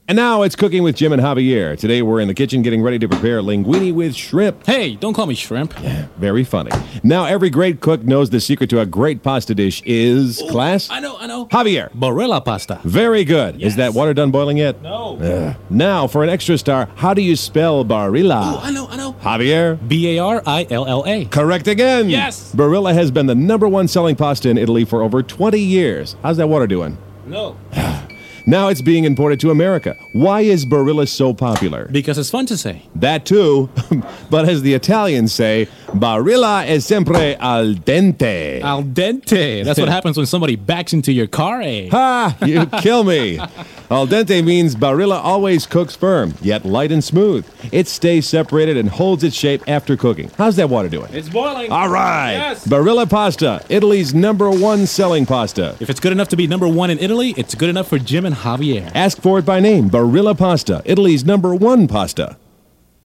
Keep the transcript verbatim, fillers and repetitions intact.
And now it's Cooking with Jim and Javier. Today we're in the kitchen getting ready to prepare linguine with shrimp. Hey, don't call me shrimp. Yeah, very funny. Now every great cook knows the secret to a great pasta dish is, Ooh, class? I know, I know. Javier. Barilla pasta. Very good. Yes. Is that water done boiling yet? No. Ugh. Now for an extra star, how do you spell Barilla? Ooh, I know, I know. Javier? B A R I L L A. Correct again. Yes. Barilla has been the number one selling pasta in Italy for over twenty years. How's that water doing? No. Now it's being imported to America. Why is Barilla so popular? Because it's fun to say. That too, but as the Italians say, Barilla è sempre al dente. Al dente. That's what happens when somebody backs into your car, eh? Ha! You kill me. Al dente means Barilla always cooks firm, yet light and smooth. It stays separated and holds its shape after cooking. How's that water doing? It's boiling. All right. Yes. Barilla pasta, Italy's number one selling pasta. If it's good enough to be number one in Italy, it's good enough for Jim and Javier. Ask for it by name, Barilla pasta, Italy's number one pasta.